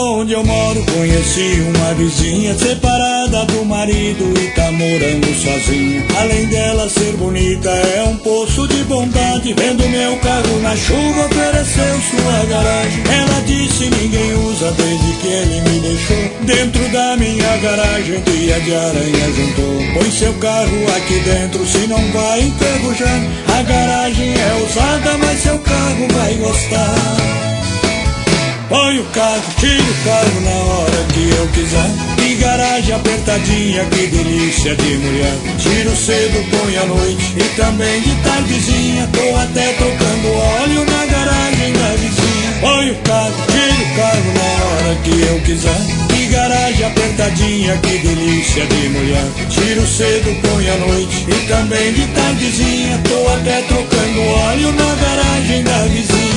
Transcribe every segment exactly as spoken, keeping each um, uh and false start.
onde eu moro conheci uma vizinha separada do marido e tá morando sozinha. Além dela ser bonita, é um poço de bondade. Vendo meu carro na chuva, ofereceu sua garagem. Ela disse ninguém usa desde que ele me deixou. Dentro da minha garagem, teia de aranha juntou. Põe seu carro aqui dentro, se não vai enferrujar. A garagem é usada, mas seu carro vai gostar. Põe o carro, tira o carro na hora que eu quiser. Que garagem apertadinha, que delícia de mulher. Tiro cedo, põe à noite e também de tardezinha. Tô até trocando óleo na garagem da vizinha. Põe o carro, tira o carro na hora que eu quiser. Que garagem apertadinha, que delícia de mulher. Tiro cedo, põe à noite e também de tardezinha. Tô até trocando óleo na garagem da vizinha.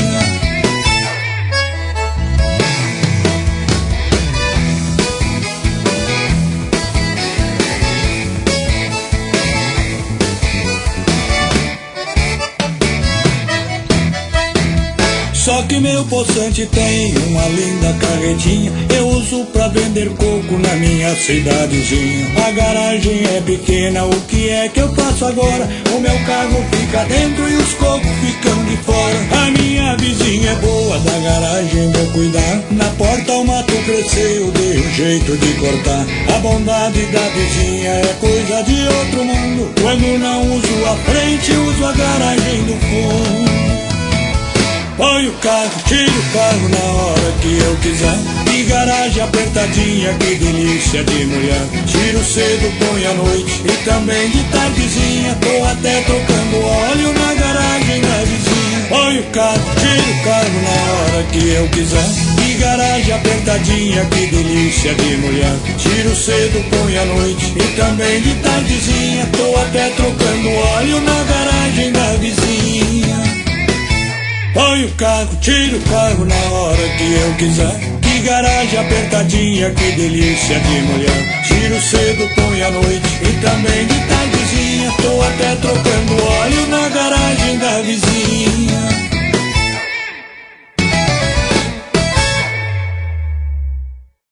Só que meu poçante tem uma linda carretinha. Eu uso pra vender coco na minha cidadezinha. A garagem é pequena, o que é que eu faço agora? O meu carro fica dentro e os cocos ficam de fora. A minha vizinha é boa, da garagem vou cuidar. Na porta o mato cresceu, dei um jeito de cortar. A bondade da vizinha é coisa de outro mundo. Quando não uso a frente, uso a garagem do fundo. Põe o carro, tira o carro na hora que eu quiser. Que garagem apertadinha, que delícia de mulher. Tiro cedo, põe à noite e também de tardezinha. Tô até trocando óleo na garagem da vizinha. Põe o carro, tira o carro na hora que eu quiser. Que garagem apertadinha, que delícia de mulher. Tiro cedo, põe à noite e também de tardezinha. Tô até trocando óleo na garagem da vizinha. Põe o carro, tira o carro na hora que eu quiser. Que garagem apertadinha, que delícia de mulher. Tiro cedo, põe à noite e também de tardezinha. Tô até trocando